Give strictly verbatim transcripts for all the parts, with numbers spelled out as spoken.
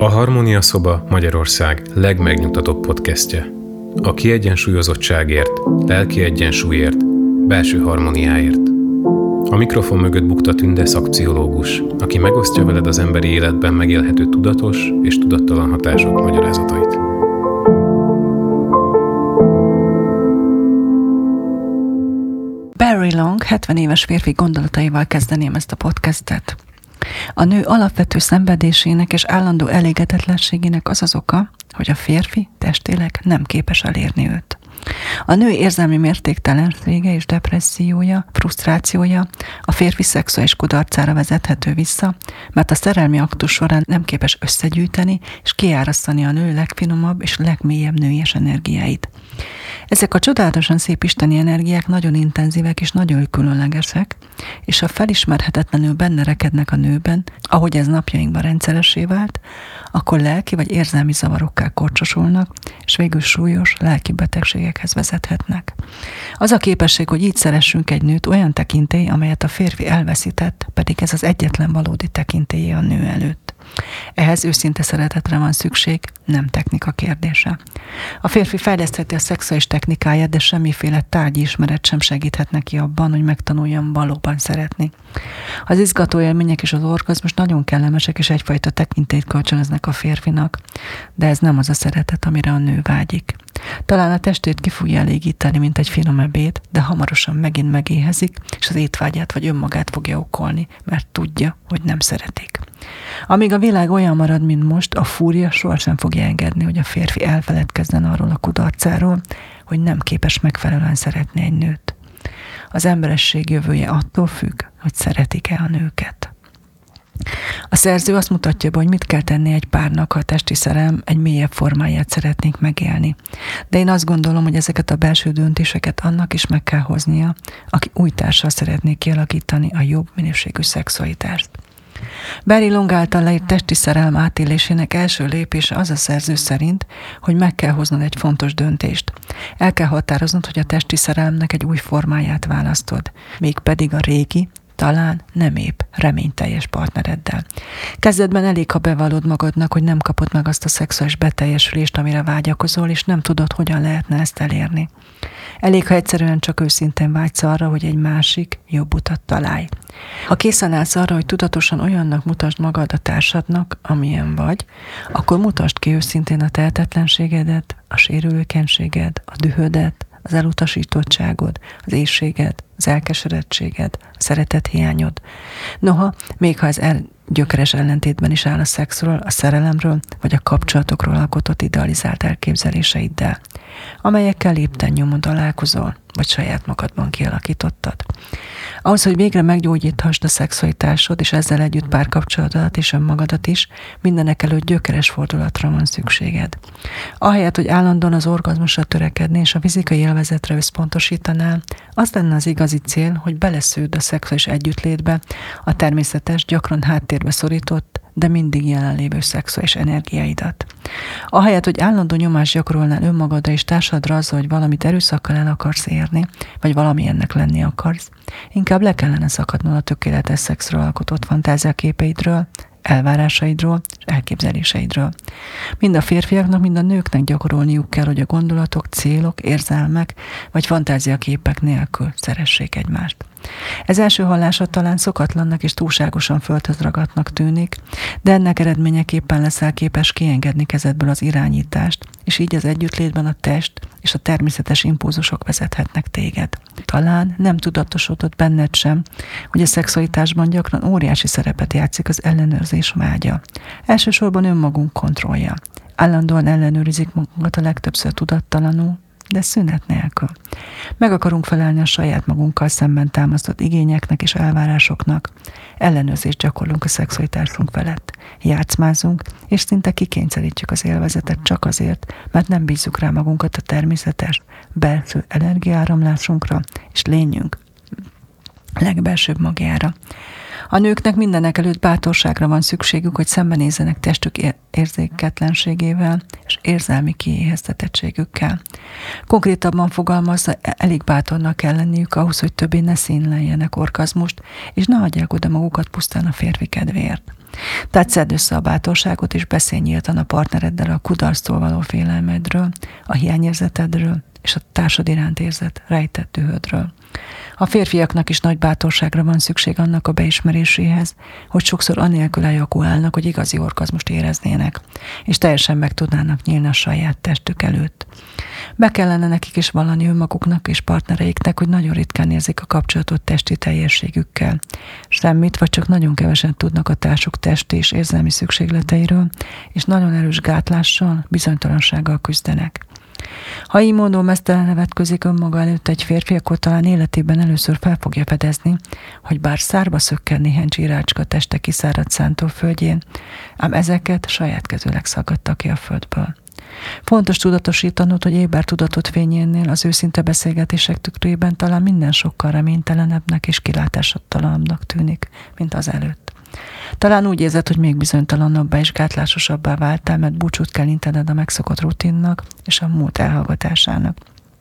A Harmónia Szoba Magyarország legmegnyugtatóbb podcastje. A kiegyensúlyozottságért, lelki egyensúlyért, belső harmóniáért. A mikrofon mögött bukta Tünde szakpszichológus, aki megosztja veled az emberi életben megélhető tudatos és tudattalan hatások magyarázatait. Barry Long hetven éves férfi gondolataival kezdeném ezt a podcastet. A nő alapvető szenvedésének és állandó elégedetlenségének az az oka, hogy a férfi testileg nem képes elérni őt. A nő érzelmi mértéktelensége és depressziója, frusztrációja a férfi szexuális kudarcára vezethető vissza, mert a szerelmi aktus során nem képes összegyűjteni és kiárasztani a nő legfinomabb és legmélyebb nőies energiáit. Ezek a csodálatosan szép isteni energiák nagyon intenzívek és nagyon különlegesek, és ha felismerhetetlenül benne rekednek a nőben, ahogy ez napjainkban rendszeressé vált, akkor lelki vagy érzelmi zavarokká korcsosulnak, és végül súlyos lelki betegségekhez vezethetnek. Az a képesség, hogy így szeressünk egy nőt, olyan tekintély, amelyet a férfi elveszített, pedig ez az egyetlen valódi tekintélye a nő előtt. Ehhez őszinte szeretetre van szükség, nem technika kérdése. A férfi fejlesztheti a szexuális technikáját, de semmiféle tárgyi ismeret sem segíthet neki abban, hogy megtanuljon valóban szeretni. Az izgató élmények és az orgazmus nagyon kellemesek, és egyfajta tekintélyt kölcsönöznek a férfinak, de ez nem az a szeretet, amire a nő vágyik. Talán a testét ki fogja elégíteni, mint egy finom ebéd, de hamarosan megint megéhezik, és az étvágyát vagy önmagát fogja okolni, mert tudja, hogy nem szeretik. Amíg a világ olyan marad, mint most, a fúria sohasem fogja engedni, hogy a férfi elfeledkezzen arról a kudarcáról, hogy nem képes megfelelően szeretni egy nőt. Az emberesség jövője attól függ, hogy szeretik-e a nőket. A szerző azt mutatja be, hogy mit kell tenni egy párnak, ha a testi szerelem egy mélyebb formáját szeretnénk megélni. De én azt gondolom, hogy ezeket a belső döntéseket annak is meg kell hoznia, aki új társal szeretné kialakítani a jobb minőségű szexualitást. Barry Long által leírt testi szerelem átélésének első lépése az a szerző szerint, hogy meg kell hoznod egy fontos döntést. El kell határoznod, hogy a testi szerelemnek egy új formáját választod, mégpedig a régi, talán nem épp reményteljes partnereddel. Kezdetben elég, ha bevallod magadnak, hogy nem kapod meg azt a szexuális beteljesülést, amire vágyakozol, és nem tudod, hogyan lehetne ezt elérni. Elég, ha egyszerűen csak őszintén vágysz arra, hogy egy másik, jobb utat találj. Ha készen állsz arra, hogy tudatosan olyannak mutasd magad a társadnak, amilyen vagy, akkor mutasd ki őszintén a tehetetlenségedet, a sérülékenységed, a dühödet, az elutasítottságod, az éhséged, az elkeseredettséged, a szeretethiányod. Noha, még ha ez el, gyökeres ellentétben is áll a szexről, a szerelemről, vagy a kapcsolatokról alkotott idealizált elképzeléseiddel, amelyekkel lépten nyomon találkozol, vagy saját magadban kialakítottad. Ahhoz, hogy végre meggyógyíthasd a szexualitásod, és ezzel együtt párkapcsolatodat és önmagadat is, mindenek előtt gyökeres fordulatra van szükséged. Ahelyett, hogy állandóan az orgazmusra törekedni és a fizikai élvezetre összpontosítanál, az lenne az igazi cél, hogy belesződ a szexuális együttlétbe a természetes, gyakran háttérbe szorított, de mindig jelenlévő szexuális energiáidat. Ahelyett, hogy állandó nyomást gyakorolnál önmagadra és társadra azzal, hogy valamit erőszakkal el akarsz érni, vagy valami ennek lenni akarsz, inkább le kellene szakadnod a tökéletes szexről alkotott fantáziaképeidről, elvárásaidról és elképzeléseidről. Mind a férfiaknak, mind a nőknek gyakorolniuk kell, hogy a gondolatok, célok, érzelmek vagy fantáziaképek nélkül szeressék egymást. Ez első hallásra talán szokatlannak és túlságosan földhöz ragadtnak tűnik, de ennek eredményeképpen leszel képes kiengedni kezedből az irányítást, és így az együttlétben a test és a természetes impulzusok vezethetnek téged. Talán nem tudatosodott benned sem, hogy a szexualitásban gyakran óriási szerepet játszik az ellenőrzés vágya. Elsősorban önmagunk kontrollja. Állandóan ellenőrizik magunkat a legtöbbször tudattalanul, de szünet nélkül. Meg akarunk felelni a saját magunkkal szemben támasztott igényeknek és elvárásoknak. Ellenőrzést gyakorlunk a szexualitásunk felett. Játszmázunk, és szinte kikényszerítjük az élvezetet csak azért, mert nem bízzuk rá magunkat a természetes, belső energiaáramlásunkra és lényünk legbelsőbb magjára. A nőknek mindenek előtt bátorságra van szükségük, hogy szembenézzenek testük érzéketlenségével és érzelmi kiéheztetettségükkel. Konkrétabban fogalmazva, elég bátornak kell lenniük ahhoz, hogy többé ne színleljenek orgazmust, és ne hagyják oda magukat pusztán a férfi kedvéért. Tehát szedd össze a bátorságot, és beszélj nyíltan a partnereddel a kudarctól való félelmedről, a hiányérzetedről, és a társad iránt érzett rejtett dühödről. A férfiaknak is nagy bátorságra van szükség annak a beismeréséhez, hogy sokszor anélkül ejakulálnak, hogy igazi orgazmust éreznének, és teljesen meg tudnának nyílni a saját testük előtt. Be kellene nekik is vallani önmaguknak és partnereiknek, hogy nagyon ritkán érzik a kapcsolatot testi teljességükkel. Semmit, vagy csak nagyon kevesen tudnak a társuk testi és érzelmi szükségleteiről, és nagyon erős gátlással, bizonytalansággal küzdenek. Ha így módon meztelenül vetközik önmaga előtt egy férfi, akkor talán életében először fel fogja fedezni, hogy bár szárba szökken néhány csírácska teste kiszáradt szántóföldjén, ám ezeket saját kezűleg szaggatta ki a földből. Fontos tudatosítanod, hogy éber tudatot fényénél az őszinte beszélgetések tükrében talán minden sokkal reménytelenebbnek és kilátástalanabbnak tűnik, mint az előtt. Talán úgy érzed, hogy még bizonytalanabbá és gátlásosabbá váltál, mert búcsút kell intened a megszokott rutinnak és a múlt elhallgatásának.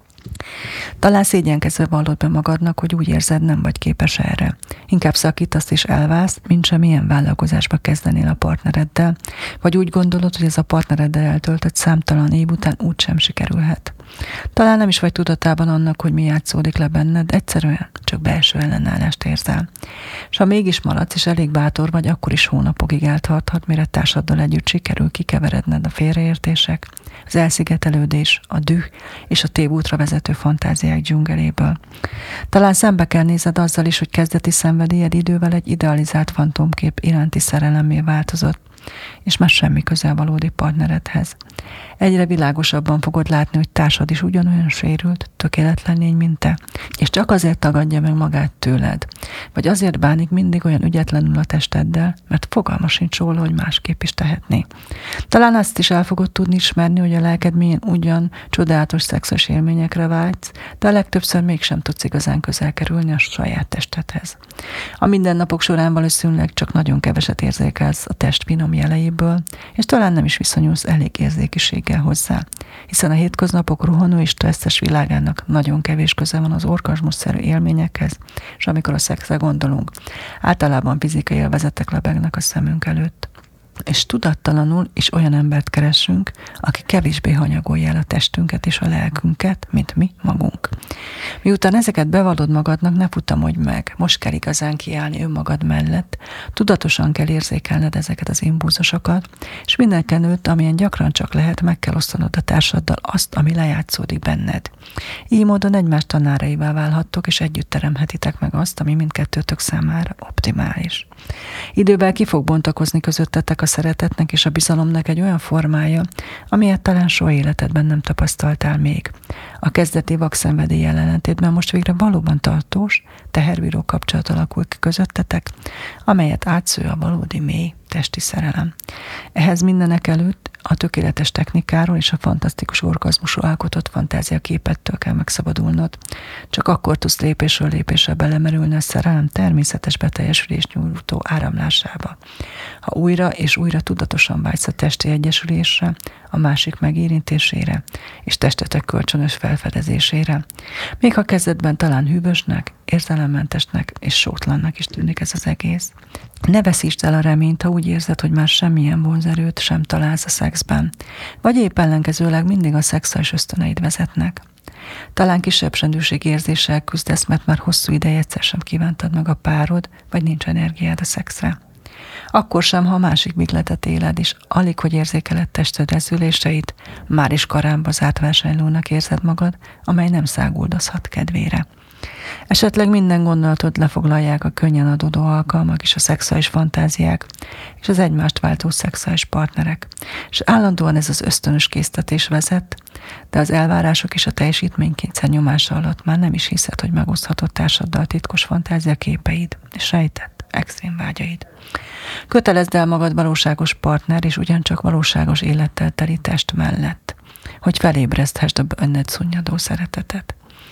Talán szégyenkezve vallod be magadnak, hogy úgy érzed, nem vagy képes erre. Inkább szakítasz és elválsz, mint sem ilyen vállalkozásba kezdenél a partnereddel, vagy úgy gondolod, hogy ez a partnereddel eltöltött számtalan év után úgysem sikerülhet. Talán nem is vagy tudatában annak, hogy mi játszódik le benned, egyszerűen csak belső ellenállást érzel. És ha mégis maradsz, és elég bátor vagy, akkor is hónapokig eltarthat, mire társaddal együtt sikerül kikeveredned a félreértések, az elszigetelődés, a düh és a tévútra vezető fantáziák dzsungeléből. Talán szembe kell nézed azzal is, hogy kezdeti szenvedélyed idővel egy idealizált fantomkép iránti szerelemmé változott, és már semmi közel valódi partneredhez. Egyre világosabban fogod látni, hogy társad is ugyanolyan sérült, tökéletlen lény, mint te, és csak azért tagadja meg magát tőled, vagy azért bánik mindig olyan ügyetlenül a testeddel, mert fogalma sincs róla, hogy másképp is tehetné. Talán azt is el fogod tudni ismerni, hogy a lelked milyen ugyan csodálatos szexuális élményekre vágysz, de a legtöbbször mégsem tudsz igazán közel kerülni a saját testedhez. A mindennapok során valószínűleg csak nagyon keveset érzékelsz a test finom jeleiből, és talán nem is viszonyulsz elég érzékiséggel hozzá, hiszen a hétköznapok rohanó és stresszes világának nagyon kevés köze van az orgazmusszerű élményekhez, és amikor a szexre gondolunk, általában fizikai élvezetek lebegnek a szemünk előtt. És tudattalanul is olyan embert keresünk, aki kevésbé hanyagolja el a testünket és a lelkünket, mint mi magunk. Miután ezeket bevallod magadnak, ne futamodj meg, most kell igazán kiállni önmagad mellett, tudatosan kell érzékelned ezeket az impulzusokat, és mindenkenőtt, amilyen gyakran csak lehet, meg kell osztanod a társaddal azt, ami lejátszódik benned. Így módon egymás tanáraivá válhattok, és együtt teremhetitek meg azt, ami mindkettőtök számára optimális. Idővel ki fog bontakozni közöttetek a szeretetnek és a bizalomnak egy olyan formája, amilyet talán soha életedben nem tapasztaltál még. A kezdeti vakszenvedély ellentétben most végre valóban tartós, teherbíró kapcsolat alakul ki közöttetek, amelyet átsző a valódi mély testi szerelem. Ehhez mindenek előtt a tökéletes technikáról és a fantasztikus orgazmusról alkotott fantáziaképettől kell megszabadulnod. Csak akkor tudsz lépésről lépésre belemerülni a szerelem természetes beteljesülés nyújtó áramlásába. Ha újra és újra tudatosan vágysz a testi egyesülésre, a másik megérintésére és testetek kölcsönös felfedezésére. Még ha kezdetben talán hűvösnek, érzelemmentesnek és sótlannak is tűnik ez az egész. Ne veszítsd el a reményt, ha úgy érzed, hogy már semmilyen vonzerőt sem találsz a szexben, vagy épp ellenkezőleg mindig a szexuális ösztöneid vezetnek. Talán kisebb érzéssel küzdesz, mert már hosszú ideje egyszer sem kívántad meg a párod, vagy nincs energiád a szexre. Akkor sem, ha a másik bigletet éled, és alig, hogy érzékeled tested rezüléseit, már is karámba zárt versenylónak érzed magad, amely nem száguldozhat kedvére. Esetleg minden gondolatod lefoglalják a könnyen adódó alkalmak és a szexuális fantáziák, és az egymást váltó szexuális partnerek. És állandóan ez az ösztönös késztetés vezet, de az elvárások és a teljesítménykényszer nyomása alatt már nem is hiszed, hogy megoszthatod társaddal titkos fantázia képeid, és rejtett extrém vágyaid. Kötelezd el magad valóságos partner és ugyancsak valóságos élettel teli test mellett, hogy felébreszthesd a benned szunnyadó szeretetet.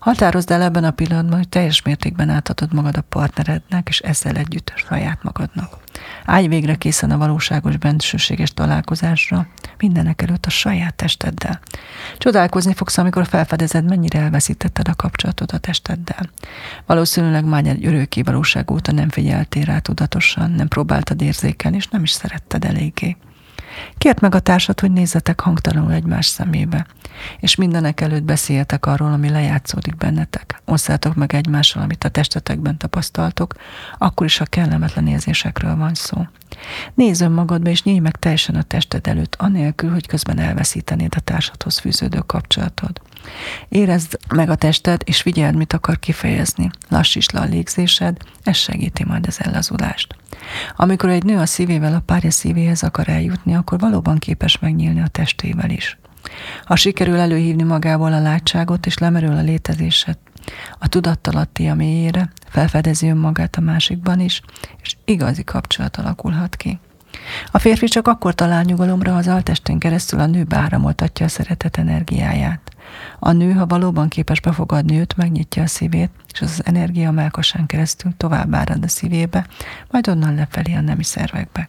Határozd el ebben a pillanatban, hogy teljes mértékben átadod magad a partnerednek, és ezzel együtt saját magadnak. Állj végre készen a valóságos bensőséges találkozásra, mindenek előtt a saját testeddel. Csodálkozni fogsz, amikor felfedezed, mennyire elveszítetted a kapcsolatod a testeddel. Valószínűleg már egy örökké valóság óta nem figyeltél rá tudatosan, nem próbáltad érzékelni, és nem is szeretted eléggé. Kérd meg a társad, hogy nézzetek hangtalanul egymás szemébe, és mindenek előtt beszéljetek arról, ami lejátszódik bennetek. Osszátok meg egymással, amit a testetekben tapasztaltok, akkor is a kellemetlen érzésekről van szó. Nézz önmagadba, és nyílj meg teljesen a tested előtt, anélkül, hogy közben elveszítenéd a társadhoz fűződő kapcsolatod. Érezd meg a tested, és figyeld, mit akar kifejezni. Lassítsd le a légzésed, ez segíti majd az ellazulást. Amikor egy nő a szívével a párja szívéhez akar eljutni, akkor valóban képes megnyílni a testével is. Ha sikerül előhívni magából a látságot, és lemerül a létezésed a tudattalatti a mélyére, felfedezi önmagát a másikban is, és igazi kapcsolat alakulhat ki. A férfi csak akkor talál nyugalomra, ha az altestén keresztül a nő beáramoltatja a szeretet energiáját. A nő, ha valóban képes befogadni őt, megnyitja a szívét, és az energia a mellkasán keresztül tovább árad a szívébe, majd onnan lefelé a nemi szervekbe.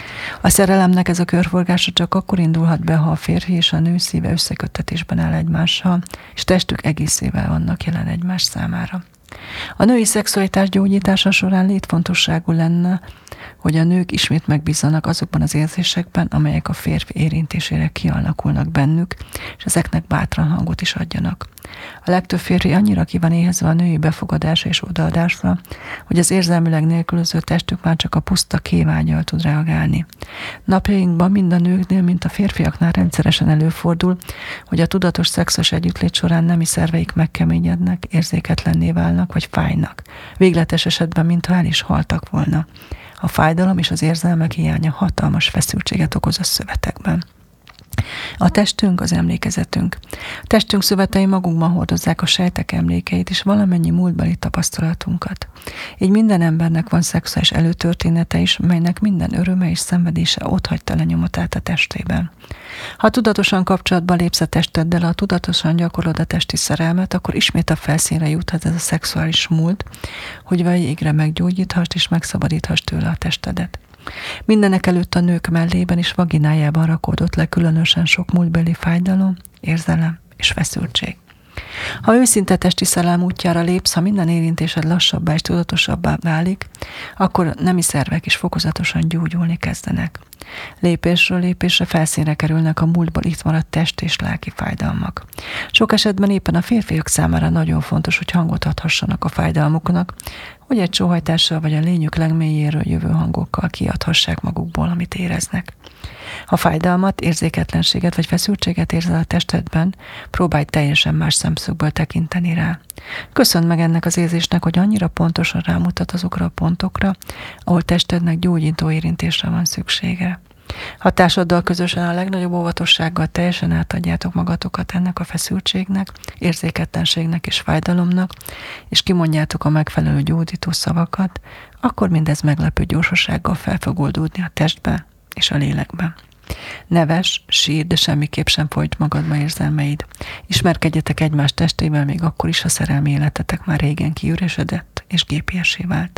A szerelemnek ez a körforgása csak akkor indulhat be, ha a férfi és a nő szíve összeköttetésben áll egymással, és testük egészével vannak jelen egymás számára. A női szexualitás gyógyítása során létfontosságú lenne, hogy a nők ismét megbízzanak azokban az érzésekben, amelyek a férfi érintésére kialakulnak bennük, és ezeknek bátran hangot is adjanak. A legtöbb férfi annyira ki van éhezve a női befogadásra és odaadásra, hogy az érzelmileg nélkülöző testük már csak a puszta kévággyal tud reagálni. Napjainkban mind a nőknél, mint a férfiaknál rendszeresen előfordul, hogy a tudatos szexuális együttlét során nemi szerveik megkeményednek, érzéketlenné válnak vagy fájnak. Végletes esetben, mintha el is haltak volna. A fájdalom és az érzelmek hiánya hatalmas feszültséget okoz a szövetekben. A testünk az emlékezetünk. A testünk szövetei magunkban hordozzák a sejtek emlékeit és valamennyi múltbeli tapasztalatunkat. Így minden embernek van szexuális előtörténete is, melynek minden öröme és szenvedése otthagyta lenyomatát a testében. Ha tudatosan kapcsolatba lépsz a testeddel, ha tudatosan gyakorlod a testi szerelmet, akkor ismét a felszínre juthat ez a szexuális múlt, hogy végre meggyógyíthass és megszabadíthass tőle a testedet. Mindenek előtt a nők mellében és vaginájában rakódott le különösen sok múltbeli fájdalom, érzelem és feszültség. Ha őszinte testi szerelem útjára lépsz, ha minden érintésed lassabbá és tudatosabbá válik, akkor nemi szervek is fokozatosan gyógyulni kezdenek. Lépésről lépésre felszínre kerülnek a múltból itt maradt test és lelki fájdalmak. Sok esetben éppen a férfiak számára nagyon fontos, hogy hangot adhassanak a fájdalmuknak, hogy egy sóhajtással vagy a lényük legmélyéről jövő hangokkal kiadhassák magukból, amit éreznek. Ha fájdalmat, érzéketlenséget vagy feszültséget érzel a testedben, próbálj teljesen más szemszögből tekinteni rá. Köszönd meg ennek az érzésnek, hogy annyira pontosan rámutat azokra a pontokra, ahol testednek gyógyító érintésre van szüksége. Ha társaddal közösen a legnagyobb óvatossággal teljesen átadjátok magatokat ennek a feszültségnek, érzéketlenségnek és fájdalomnak, és kimondjátok a megfelelő gyógyító szavakat, akkor mindez meglepő gyorsasággal fel fog oldódni a testben és a lélekben. Neves, sír, de semmiképp sem folyt magadba érzelmeid. Ismerkedjetek egymás testével még akkor is, ha szerelmi életetek már régen kiüresedett és gépiessé vált.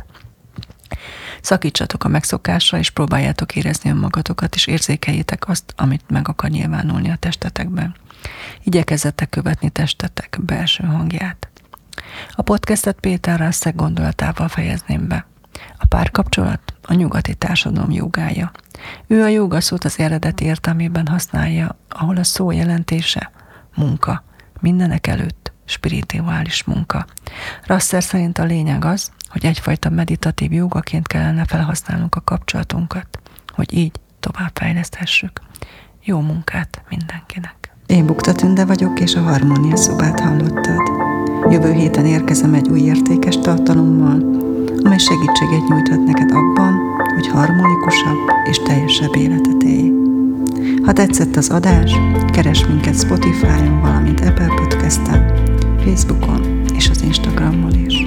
Szakítsatok a megszokásra, és próbáljátok érezni önmagatokat, és érzékeljétek azt, amit meg akar nyilvánulni a testetekben. Igyekezzetek követni testetek belső hangját. A podcastet Péter Rasszek gondolatával fejezném be. A párkapcsolat a nyugati társadalom jogája. Ő a jóga szót az eredeti értelmében használja, ahol a szó jelentése munka, mindenek előtt spirituális munka. Rasser szerint a lényeg az, hogy egyfajta meditatív jogaként kellene felhasználnunk a kapcsolatunkat, hogy így továbbfejleszthessük. Jó munkát mindenkinek! Én Bukta Tünde vagyok, és a Harmónia Szobát hallottad. Jövő héten érkezem egy új értékes tartalommal, amely segítséget nyújthat neked abban, hogy harmonikusabb és teljesebb életet élj. Ha tetszett az adás, keresd minket Spotify-on, valamint Apple Podcast-en, Facebookon és az Instagramon is.